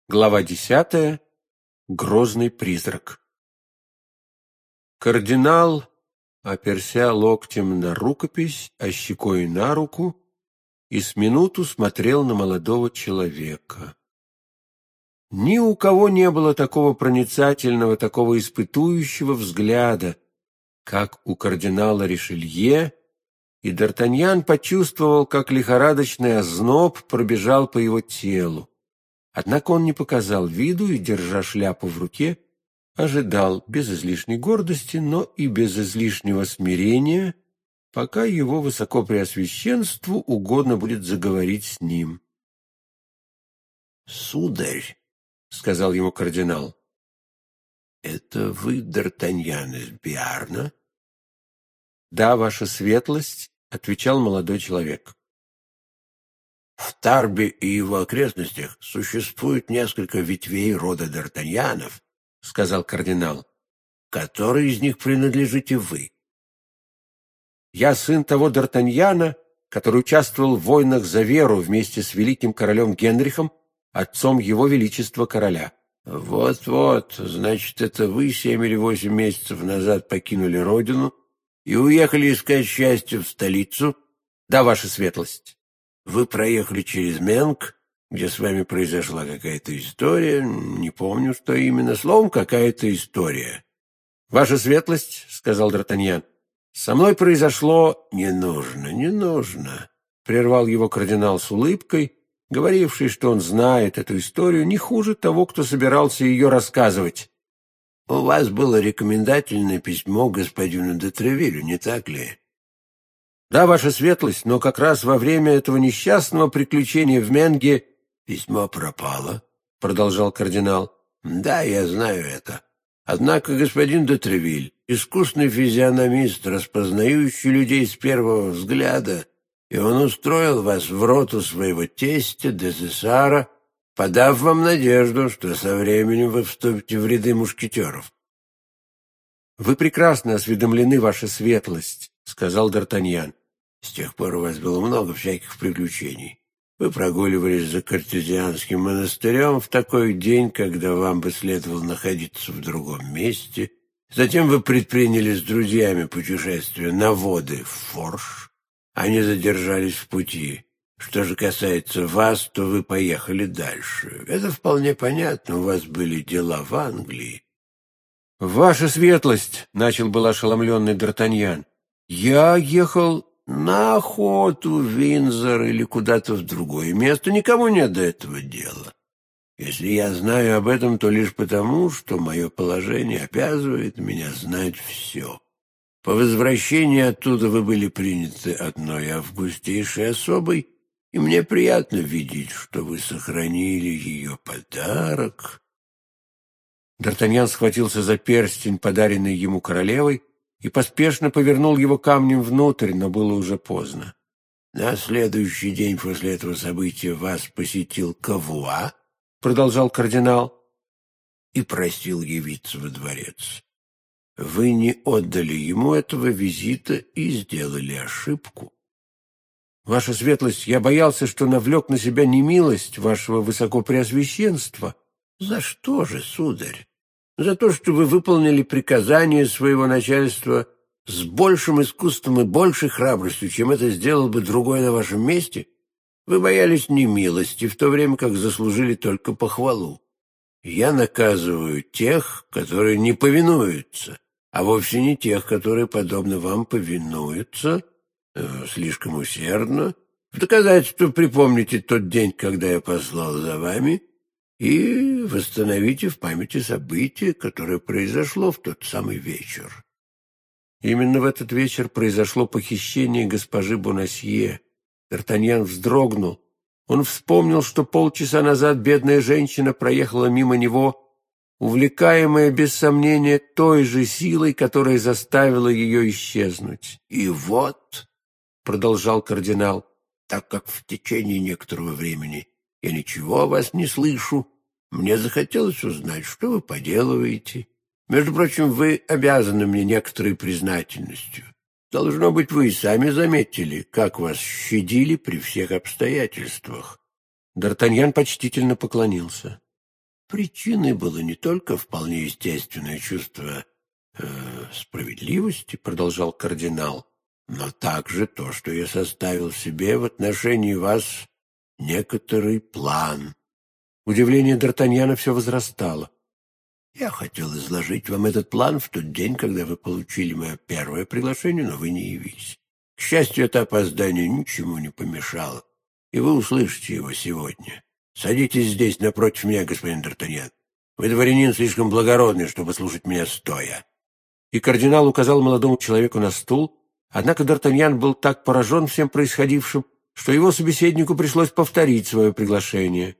Глава 10. Грозный призрак. Кардинал, оперся локтем на рукопись, а щекой на руку, и с минуту смотрел на молодого человека. Ни у кого не было такого проницательного, такого испытующего взгляда, как у кардинала Ришелье, и Д'Артаньян почувствовал, как лихорадочный озноб пробежал по его телу. Однако он не показал виду и, держа шляпу в руке, ожидал без излишней гордости, но и без излишнего смирения, пока его высокопреосвященству угодно будет заговорить с ним. «Сударь», — сказал ему кардинал, — «это вы, Д'Артаньян из Биарна?» «Да, ваша светлость», — отвечал молодой человек. В Тарбе и его окрестностях существует несколько ветвей рода Д'Артаньянов, — сказал кардинал. Который из них принадлежите вы? Я сын того Д'Артаньяна, который участвовал в войнах за веру вместе с великим королем Генрихом, отцом его величества короля. Вот-вот, значит, это вы 7 или 8 месяцев назад покинули родину и уехали искать счастье в столицу? Да, ваша светлость. Вы проехали через Менг, где с вами произошла какая-то история, не помню, что именно, словом, какая-то история. Ваша светлость, — сказал Д'Артаньян, — со мной произошло... Не нужно, — прервал его кардинал с улыбкой, говоривший, что он знает эту историю не хуже того, кто собирался ее рассказывать. У вас было рекомендательное письмо господину де Тревилю, не так ли? Да, ваша светлость, но как раз во время этого несчастного приключения в Менге... Письмо пропало, — продолжал кардинал. Да, я знаю это. Однако господин де Тревиль, искусный физиономист, распознающий людей с первого взгляда, и он устроил вас в роту своего тестя, де Сесара, подав вам надежду, что со временем вы вступите в ряды мушкетеров. Вы прекрасно осведомлены, ваша светлость, — сказал Д'Артаньян. С тех пор у вас было много всяких приключений. Вы прогуливались за Картезианским монастырем в такой день, когда вам бы следовало находиться в другом месте. Затем вы предприняли с друзьями путешествие на воды в Форш. Они задержались в пути. Что же касается вас, то вы поехали дальше. Это вполне понятно, у вас были дела в Англии. «Ваша светлость», — начал был ошеломленный Д'Артаньян, — «я ехал на охоту в Виндзор или куда-то в другое место. Никому нет до этого дела. Если я знаю об этом, то лишь потому, что мое положение обязывает меня знать все. По возвращении оттуда вы были приняты одной августейшей особой, и мне приятно видеть, что вы сохранили ее подарок». Д'Артаньян схватился за перстень, подаренный ему королевой, и поспешно повернул его камнем внутрь, но было уже поздно. «На следующий день после этого события вас посетил Кавуа, — продолжал кардинал, — и просил явиться во дворец. Вы не отдали ему этого визита и сделали ошибку». «Ваша светлость, я боялся, что навлек на себя немилость вашего высокопреосвященства». «За что же, сударь? За то, что вы выполнили приказание своего начальства с большим искусством и большей храбростью, чем это сделал бы другой на вашем месте? Вы боялись немилости, в то время как заслужили только похвалу. Я наказываю тех, которые не повинуются, а вовсе не тех, которые, подобно вам, повинуются слишком усердно. В доказательство припомните тот день, когда я послал за вами, и восстановите в памяти событие, которое произошло в тот самый вечер». Именно в этот вечер произошло похищение госпожи Бонасье. Д'Артаньян вздрогнул. Он вспомнил, что полчаса назад бедная женщина проехала мимо него, увлекаемая, без сомнения, той же силой, которая заставила ее исчезнуть. «И вот», — продолжал кардинал, — «так как в течение некоторого времени я ничего о вас не слышу, мне захотелось узнать, что вы поделываете. Между прочим, вы обязаны мне некоторой признательностью. Должно быть, вы и сами заметили, как вас щадили при всех обстоятельствах». Д'Артаньян почтительно поклонился. Причиной было не только вполне естественное чувство справедливости, продолжал кардинал, но также то, что я составил себе в отношении вас некоторый план. Удивление Д'Артаньяна все возрастало. Я хотел изложить вам этот план в тот день, когда вы получили мое первое приглашение, но вы не явились. К счастью, это опоздание ничему не помешало, и вы услышите его сегодня. Садитесь здесь напротив меня, господин Д'Артаньян. Вы дворянин слишком благородный, чтобы слушать меня стоя. И кардинал указал молодому человеку на стул, однако Д'Артаньян был так поражен всем происходившим, что его собеседнику пришлось повторить свое приглашение.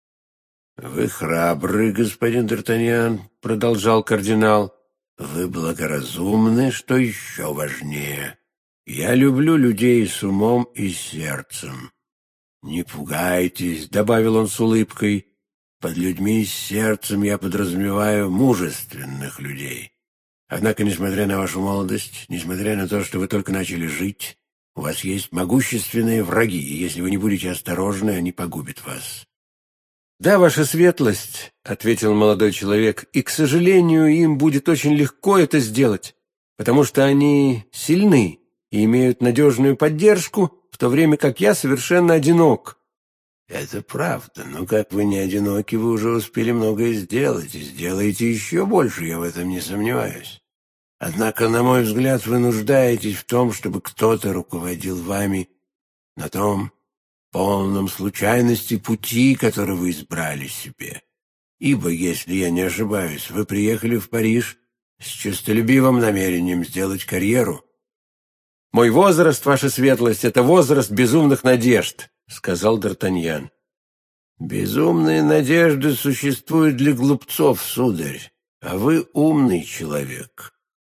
«Вы храбрый, господин Д'Артаньян», — продолжал кардинал. «Вы благоразумны, что еще важнее. Я люблю людей с умом и сердцем. Не пугайтесь», — добавил он с улыбкой, — «под людьми с сердцем я подразумеваю мужественных людей. Однако, несмотря на вашу молодость, несмотря на то, что вы только начали жить, у вас есть могущественные враги, и если вы не будете осторожны, они погубят вас». «Да, ваша светлость», — ответил молодой человек, — «и, к сожалению, им будет очень легко это сделать, потому что они сильны и имеют надежную поддержку, в то время как я совершенно одинок». «Это правда, но как вы не одиноки, вы уже успели многое сделать, и сделаете еще больше, я в этом не сомневаюсь. Однако, на мой взгляд, вы нуждаетесь в том, чтобы кто-то руководил вами на том полном случайности пути, который вы избрали себе. Ибо, если я не ошибаюсь, вы приехали в Париж с честолюбивым намерением сделать карьеру». «Мой возраст, ваша светлость, это возраст безумных надежд», — сказал Д'Артаньян. «Безумные надежды существуют для глупцов, сударь, а вы умный человек.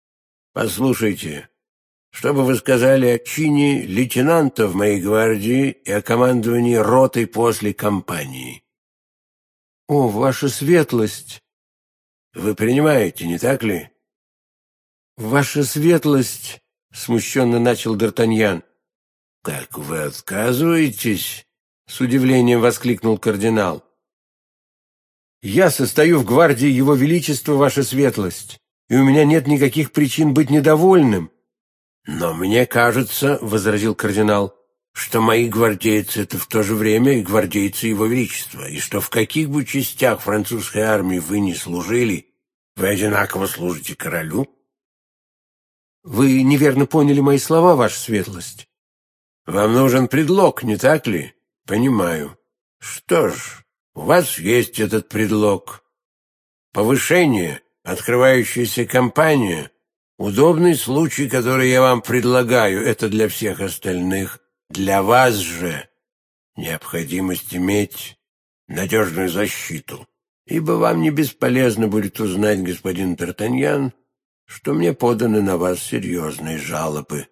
Послушайте, что бы вы сказали о чине лейтенанта в моей гвардии и о командовании ротой после кампании?» «О, ваша светлость!» «Вы принимаете, не так ли?» «Ваша светлость!» — смущенно начал Д'Артаньян. «Как вы отказываетесь?» — с удивлением воскликнул кардинал. «Я состою в гвардии Его Величества, ваша светлость, и у меня нет никаких причин быть недовольным». «Но мне кажется, — возразил кардинал, — что мои гвардейцы — это в то же время и гвардейцы Его Величества, и что в каких бы частях французской армии вы ни служили, вы одинаково служите королю». «Вы неверно поняли мои слова, ваша светлость». «Вам нужен предлог, не так ли? Понимаю. Что ж, у вас есть этот предлог. Повышение, открывающаяся кампания, удобный случай, который я вам предлагаю, это для всех остальных. Для вас же необходимость иметь надежную защиту, ибо вам не бесполезно будет узнать, господин Д'Артаньян, что мне поданы на вас серьезные жалобы.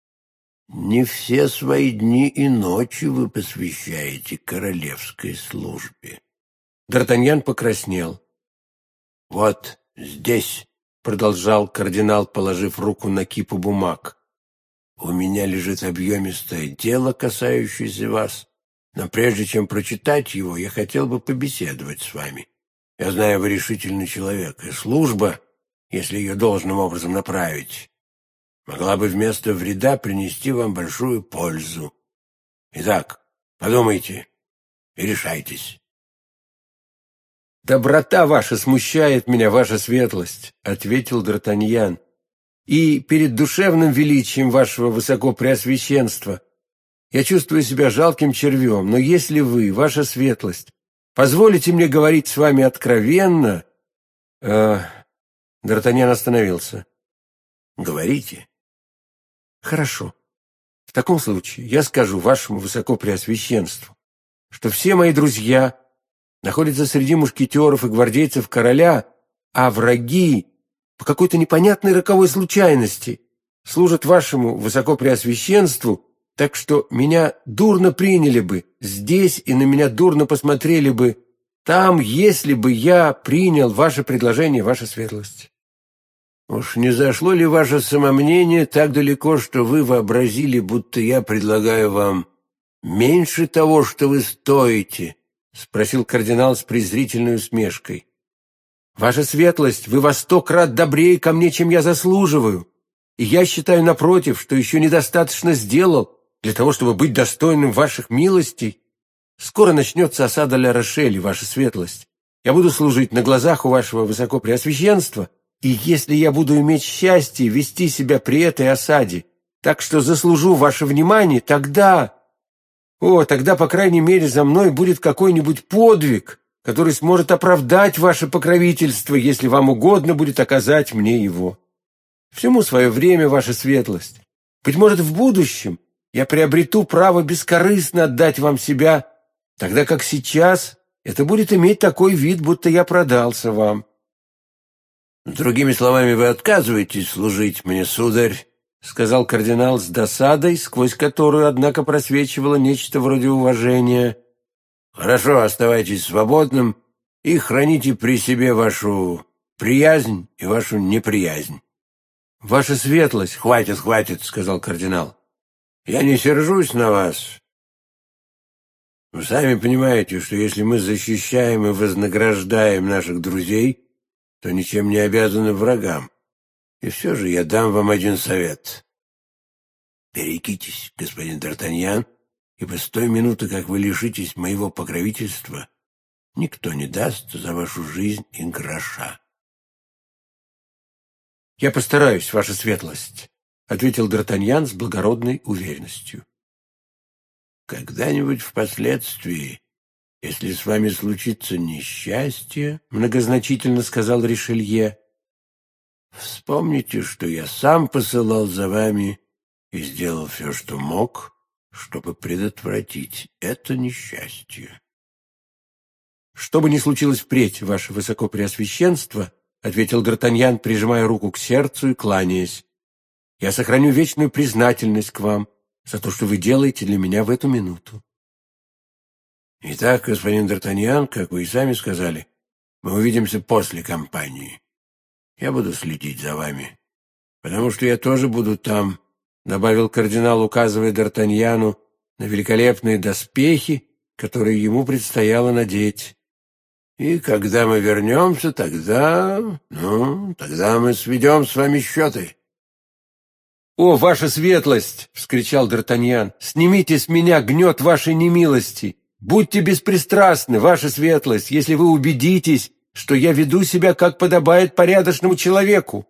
Не все свои дни и ночи вы посвящаете королевской службе». Д'Артаньян покраснел. «Вот здесь», — продолжал кардинал, положив руку на кипу бумаг, — «у меня лежит объемистое дело, касающееся вас, но прежде чем прочитать его, я хотел бы побеседовать с вами. Я знаю, вы решительный человек, и служба, если ее должным образом направить, могла бы вместо вреда принести вам большую пользу. Итак, подумайте и решайтесь». «Доброта ваша смущает меня, ваша светлость», — ответил Д'Артаньян. «И перед душевным величием вашего высокопреосвященства я чувствую себя жалким червем, но если вы, ваша светлость, позволите мне говорить с вами откровенно...» Д'Артаньян остановился. «Говорите». «Хорошо. В таком случае я скажу вашему высокопреосвященству, что все мои друзья находятся среди мушкетеров и гвардейцев короля, а враги по какой-то непонятной роковой случайности служат вашему высокопреосвященству, так что меня дурно приняли бы здесь и на меня дурно посмотрели бы там, если бы я принял ваше предложение, ваша светлость». «Уж не зашло ли ваше самомнение так далеко, что вы вообразили, будто я предлагаю вам меньше того, что вы стоите, — спросил кардинал с презрительной усмешкой. «Ваша светлость, вы во 100 крат добрее ко мне, чем я заслуживаю, и я считаю, напротив, что еще недостаточно сделал для того, чтобы быть достойным ваших милостей. Скоро начнется осада Ля-Рошеля, ваша светлость. Я буду служить на глазах у вашего высокопреосвященства, и если я буду иметь счастье вести себя при этой осаде, так что заслужу ваше внимание, тогда, по крайней мере, за мной будет какой-нибудь подвиг, который сможет оправдать ваше покровительство, если вам угодно будет оказать мне его. Всему свое время, ваша светлость. Быть может, в будущем я приобрету право бескорыстно отдать вам себя, тогда как сейчас это будет иметь такой вид, будто я продался вам». «Другими словами, вы отказываетесь служить мне, сударь», — сказал кардинал с досадой, сквозь которую, однако, просвечивало нечто вроде уважения. «Хорошо, оставайтесь свободным и храните при себе вашу приязнь и вашу неприязнь». «Ваша светлость!» «Хватит», — сказал кардинал. «Я не сержусь на вас. Вы сами понимаете, что если мы защищаем и вознаграждаем наших друзей, то ничем не обязаны врагам. И все же я дам вам один совет. Берегитесь, господин Д'Артаньян, ибо с той минуты, как вы лишитесь моего покровительства, никто не даст за вашу жизнь и гроша». «Я постараюсь, ваша светлость», — ответил Д'Артаньян с благородной уверенностью. «Когда-нибудь впоследствии, если с вами случится несчастье, — многозначительно сказал Ришелье, — вспомните, что я сам посылал за вами и сделал все, что мог, чтобы предотвратить это несчастье». «Что бы ни случилось впредь, ваше высокопреосвященство, — ответил Д'Артаньян, прижимая руку к сердцу и кланяясь, — я сохраню вечную признательность к вам за то, что вы делаете для меня в эту минуту». «Итак, господин Д'Артаньян, как вы и сами сказали, мы увидимся после кампании. Я буду следить за вами, потому что я тоже буду там», — добавил кардинал, указывая Д'Артаньяну на великолепные доспехи, которые ему предстояло надеть. «И когда мы вернемся, тогда мы сведем с вами счеты». «О, ваша светлость!» — вскричал Д'Артаньян. «Снимите с меня гнет вашей немилости! Будьте беспристрастны, ваша светлость, если вы убедитесь, что я веду себя, как подобает порядочному человеку».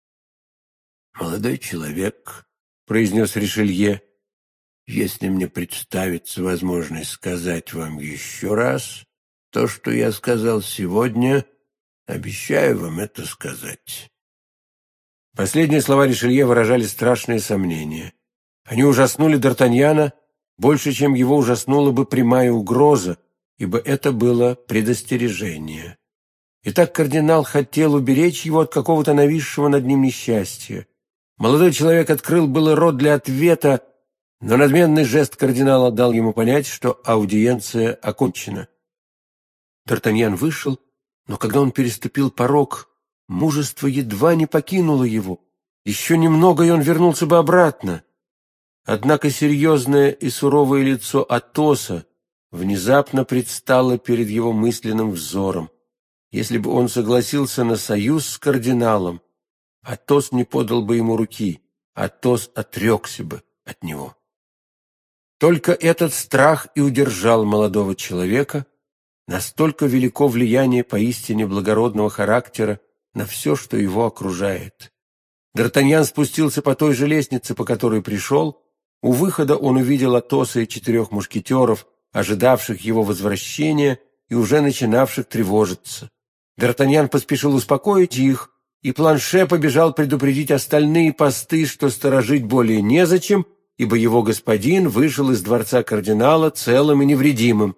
«Молодой человек», — произнес Ришелье, — «если мне представится возможность сказать вам еще раз то, что я сказал сегодня, обещаю вам это сказать». Последние слова Ришелье выражали страшные сомнения. Они ужаснули Д'Артаньяна больше, чем его ужаснула бы прямая угроза, ибо это было предостережение. Итак, кардинал хотел уберечь его от какого-то нависшего над ним несчастья. Молодой человек открыл было рот для ответа, но надменный жест кардинала дал ему понять, что аудиенция окончена. Д'Артаньян вышел, но когда он переступил порог, мужество едва не покинуло его. Еще немного, и он вернулся бы обратно. Однако серьезное и суровое лицо Атоса внезапно предстало перед его мысленным взором. Если бы он согласился на союз с кардиналом, Атос не подал бы ему руки, Атос отрекся бы от него. Только этот страх и удержал молодого человека. Настолько велико влияние поистине благородного характера на все, что его окружает. Д'Артаньян спустился по той же лестнице, по которой пришел. У выхода он увидел Атоса и 4 мушкетеров, ожидавших его возвращения и уже начинавших тревожиться. Д'Артаньян поспешил успокоить их, и Планше побежал предупредить остальные посты, что сторожить более незачем, ибо его господин вышел из дворца кардинала целым и невредимым.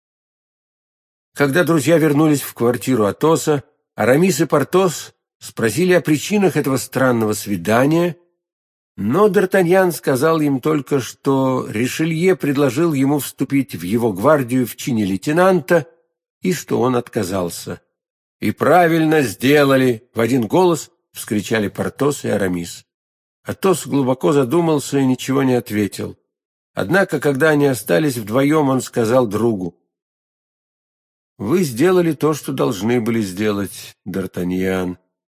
Когда друзья вернулись в квартиру Атоса, Арамис и Портос спросили о причинах этого странного свидания, но Д'Артаньян сказал им только, что Ришелье предложил ему вступить в его гвардию в чине лейтенанта и что он отказался. «И правильно сделали!» — в один голос вскричали Портос и Арамис. Атос глубоко задумался и ничего не ответил. Однако, когда они остались вдвоем, он сказал другу: Вы сделали то, что должны были сделать, Д'Артаньян.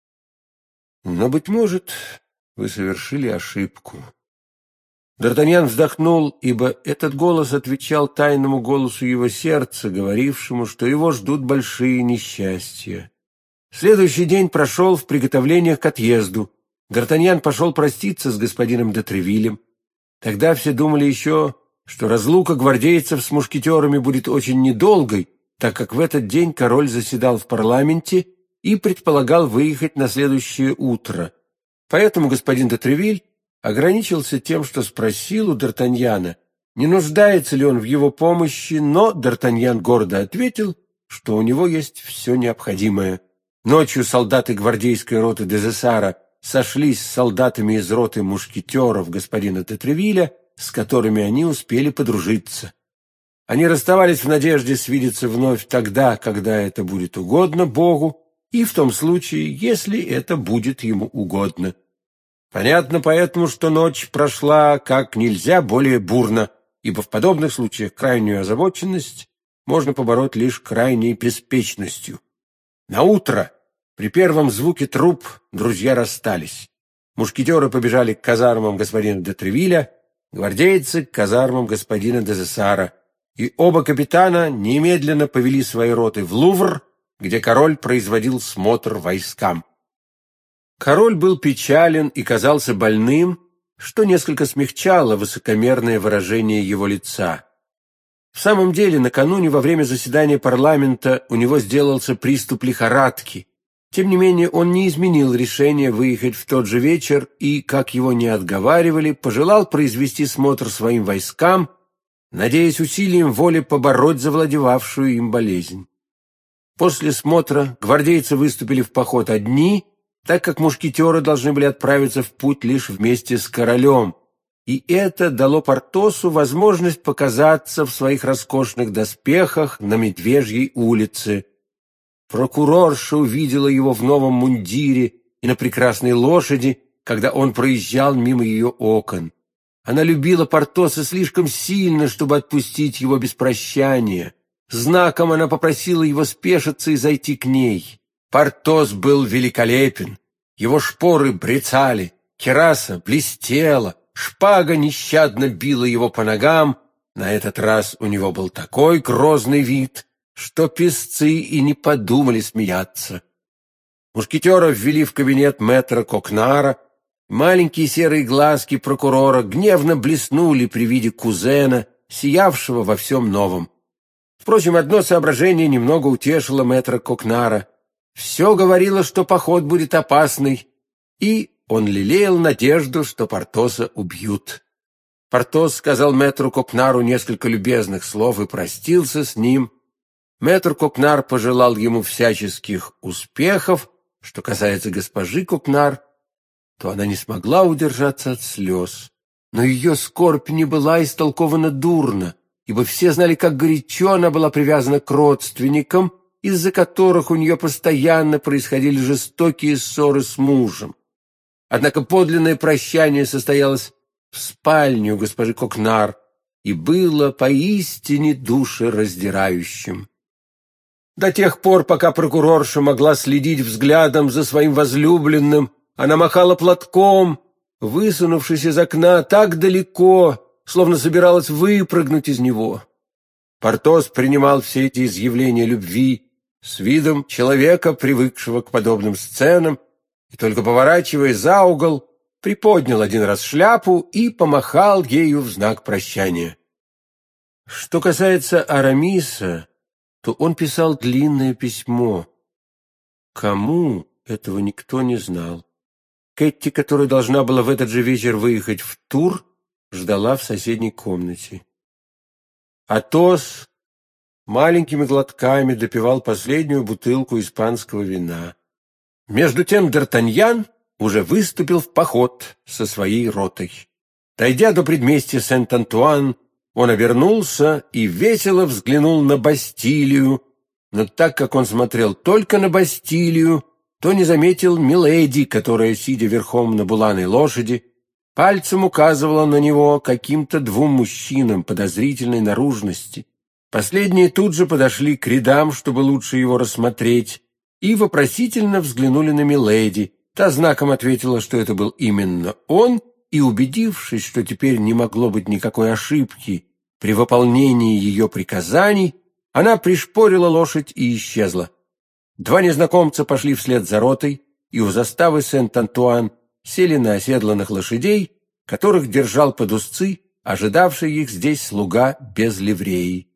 Но, быть может, вы совершили ошибку». Д'Артаньян вздохнул, ибо этот голос отвечал тайному голосу его сердца, говорившему, что его ждут большие несчастья. Следующий день прошел в приготовлениях к отъезду. Д'Артаньян пошел проститься с господином де Тревилем. Тогда все думали еще, что разлука гвардейцев с мушкетерами будет очень недолгой, так как в этот день король заседал в парламенте и предполагал выехать на следующее утро. Поэтому господин де Тревиль ограничился тем, что спросил у Д'Артаньяна, не нуждается ли он в его помощи, но Д'Артаньян гордо ответил, что у него есть все необходимое. Ночью солдаты гвардейской роты Дезессара сошлись с солдатами из роты мушкетеров господина де Тревиля, с которыми они успели подружиться. Они расставались в надежде свидеться вновь тогда, когда это будет угодно Богу, и в том случае, если это будет ему угодно. Понятно поэтому, что ночь прошла как нельзя более бурно, ибо в подобных случаях крайнюю озабоченность можно побороть лишь крайней беспечностью. Наутро, при первом звуке труп, друзья расстались. Мушкетеры побежали к казармам господина де Тревиля, гвардейцы к казармам господина Дезессара, и оба капитана немедленно повели свои роты в Лувр, где король производил смотр войскам. Король был печален и казался больным, что несколько смягчало высокомерное выражение его лица. В самом деле, накануне во время заседания парламента у него сделался приступ лихорадки. Тем не менее, он не изменил решение выехать в тот же вечер и, как его не отговаривали, пожелал произвести смотр своим войскам, надеясь усилием воли побороть завладевавшую им болезнь. После смотра гвардейцы выступили в поход одни, так как мушкетеры должны были отправиться в путь лишь вместе с королем, и это дало Портосу возможность показаться в своих роскошных доспехах на Медвежьей улице. Прокурорша увидела его в новом мундире и на прекрасной лошади, когда он проезжал мимо ее окон. Она любила Портоса слишком сильно, чтобы отпустить его без прощания. Знаком она попросила его спешиться и зайти к ней. Портос был великолепен. Его шпоры брецали, кираса блестела, шпага нещадно била его по ногам. На этот раз у него был такой грозный вид, что песцы и не подумали смеяться. Мушкетеров ввели в кабинет мэтра Кокнара. Маленькие серые глазки прокурора гневно блеснули при виде кузена, сиявшего во всем новом. Впрочем, одно соображение немного утешило мэтра Кокнара. Все говорило, что поход будет опасный, и он лелеял надежду, что Портоса убьют. Портос сказал мэтру Кокнару несколько любезных слов и простился с ним. Мэтр Кокнар пожелал ему всяческих успехов. Что касается госпожи Кокнар, то она не смогла удержаться от слез. Но ее скорбь не была истолкована дурно, ибо все знали, как горячо она была привязана к родственникам, из-за которых у нее постоянно происходили жестокие ссоры с мужем. Однако подлинное прощание состоялось в спальне у госпожи Кокнар и было поистине душераздирающим. До тех пор, пока прокурорша могла следить взглядом за своим возлюбленным, она махала платком, высунувшись из окна так далеко, словно собиралась выпрыгнуть из него. Портос принимал все эти изъявления любви с видом человека, привыкшего к подобным сценам, и только поворачивая за угол, приподнял один раз шляпу и помахал ею в знак прощания. Что касается Арамиса, то он писал длинное письмо. Кому, этого никто не знал. Кэтти, которая должна была в этот же вечер выехать в Тур, ждала в соседней комнате. Атос маленькими глотками допивал последнюю бутылку испанского вина. Между тем Д'Артаньян уже выступил в поход со своей ротой. Дойдя до предместья Сент-Антуан, он обернулся и весело взглянул на Бастилию, но так как он смотрел только на Бастилию, то не заметил миледи, которая, сидя верхом на буланой лошади, пальцем указывала на него каким-то двум мужчинам подозрительной наружности Последние тут же подошли к рядам, чтобы лучше его рассмотреть, и вопросительно взглянули на миледи. Та знаком ответила, что это был именно он, и, убедившись, что теперь не могло быть никакой ошибки при выполнении ее приказаний, она пришпорила лошадь и исчезла. Два незнакомца пошли вслед за ротой, и у заставы Сент-Антуан сели на оседланных лошадей, которых держал под узцы ожидавший их здесь слуга без ливреи.